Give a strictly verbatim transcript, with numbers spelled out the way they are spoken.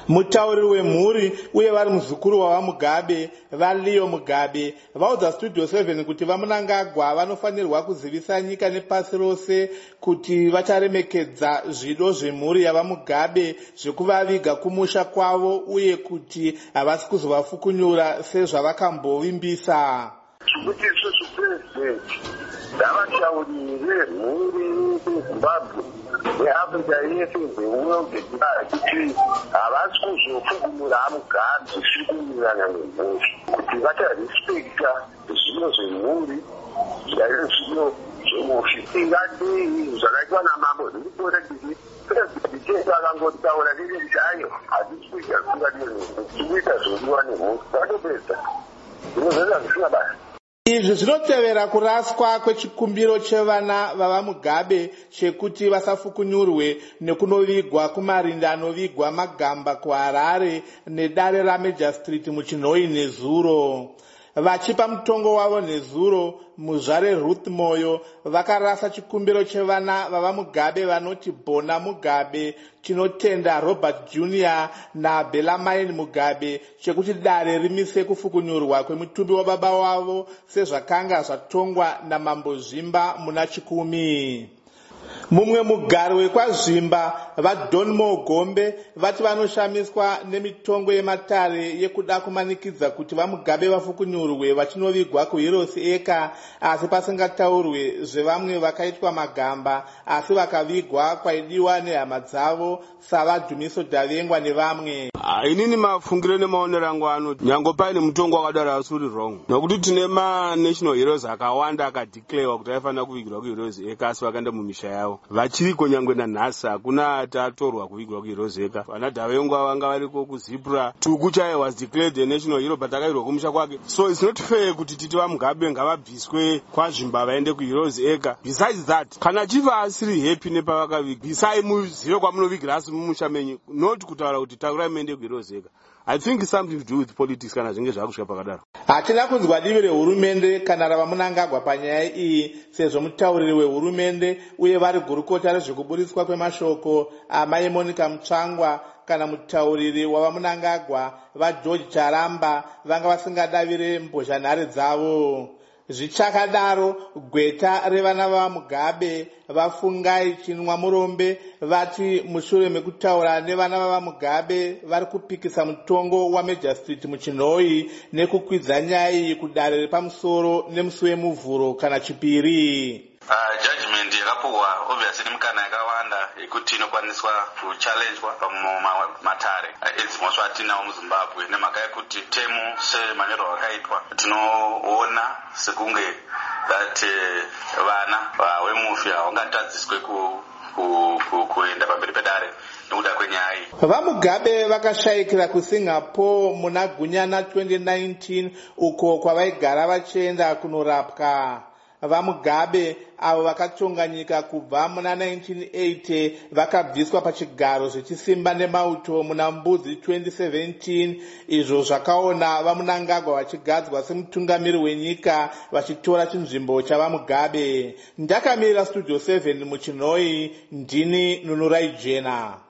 Mutauriri wemhuri uye vari muzukuru wavaMugabe vaLeo Mugabe vaudza Studio seven kuti vaMunangagwa vanofanirwa kuzivisa nyika nepasi rose kuti vacharemekedza zvido zvemhuri yavaMugabe zvekuvaviga kumusha kwavo uye kuti havasi kuzovafukunyura sezvavakambovimbisa. Kuti isusu purezidenti ngavataurire mhuri yeZimbabwe neAfrica yese nzeuno ngekudai kuti havasi kuzofukunura Mugabe zvisikuwirirana nemhuri, kuti vacharespekta zvino zvemhuri zvaizvo zvino zvemusvisingadei zvakaitwa namambo. Ndikupota kuti purezidenti chedu akangotaura chete kuti ayo hatisi kuita zvisingadei nemhuri, tikuita zvodiwa nemhuri, vatopedza zvino zvese zvisina basa. Izvi zvinotevera kuraswa kwechikumbiro chevana vavaMugabe chekuti vasafukunyurwe nekunovigwa kumarinda anovigwa Magamba kuHarare nedare raMajor Street muChinhoyi neZuro. Vachipa mutongo wavo nezuro, muzvare Ruth Moyo vakarasa chikumbiro chevana vavaMugabe vanoti Bona Mugabe, Chinotenda Robert Junior naBellarmine Mugabe chekuti dare rimise kufukunyurwa kwemutumbi wababa wavo sezvakanga zvatongwa naMambo Zvimba muna chikumi. Mumwe mugari wekwazvimba vaDon Mogombe vati vanoshamiswa nemitongo yematare yekuda kumanikidza kuti vaMugabe vafukunyurwe vachinovigwa kuHeroes Acre, asi pasingataurwe zvevamwe vakaitwa Magamba asi vakavigwa kwaidiwa nehama dzavo savaDhumiso Davengwa nevamwe. Inini mafungiro nemaonero angu anoti nyange paine mutongo wakadaro asi uri wrong, nokuti tine ma-national heroes akawanda akadeclarewa kuti aifanira kuvigirwa kuHeroes Acre asi vakaenda mumisha yavo. Vachiriko nyangwe nanhasi hakuna atatorwa kuvigirwa kuHeroes Acre. Vana Davengwa vanga variko kuZipra. Tuku chaiye was declared a national hero but akairwa kumusha kwake. So it's not fair kuti titi vaMugabe ngavabviswe kwazvimba vaende kuHeroes Acre. Besides that, kana chiva asiri happy nepavakaviga, bvisai muzive kwamunovigira asi mumusha menyu, not kutaura kuti takurai muende kuHeroes Acre. I think it's something to do with politics kana zvinge zvakusvika pakadaro. Hatina kunzwa divi rehurumende kana ravaMunangagwa panyaya iyi sezvo mutauriri wehurumende uye vari gurukota rezvekuburiswa kwemashoko amai Monica Mutsvangwa kana mutauriri wavaMunangagwa vaGeorge Charamba vanga vasingadavire mbozhanhare dzavo. Zvichakadaro, gweta revana vavaMugabe vafungai Chinwa Murombe vati mushure mekutaura nevana vavaMugabe vari kupikisa mutongo waMajor Street muChinhoyi nekukwidza nyaya iyi kudare repamusoro nemusi wemuvhuro kana chipiri. Uh, judgment yakapuhwa obviously mukana yakawanda yekuti inokwaniswa kuchallengewa pamatare edzimosva atinawo muZimbabwe nemhaka yekuti temu semanyorwa akaitwa tinoona sekunge that vana vemufi havangatadziswe kuenda pamberi pedare nekuda kwenyaya iyi. VaMugabe vakashayikira kuSingapore muna Gunyana twenty nineteen uko kwavaigara vachienda kunorapwa. VaMugabe avo vakatonga nyika kubva muna nineteen eighty vakabviswa pachigaro zvechisimba nemauto muna Mbudzi twenty seventeen, izvo zvakaona vaMunangagwa vachigadzwa semutungamiri wenyika vachitora chinzvimbo chavaMugabe. Ndakamirira Studio seven muChinhoyi, ndini Nunurai Jena.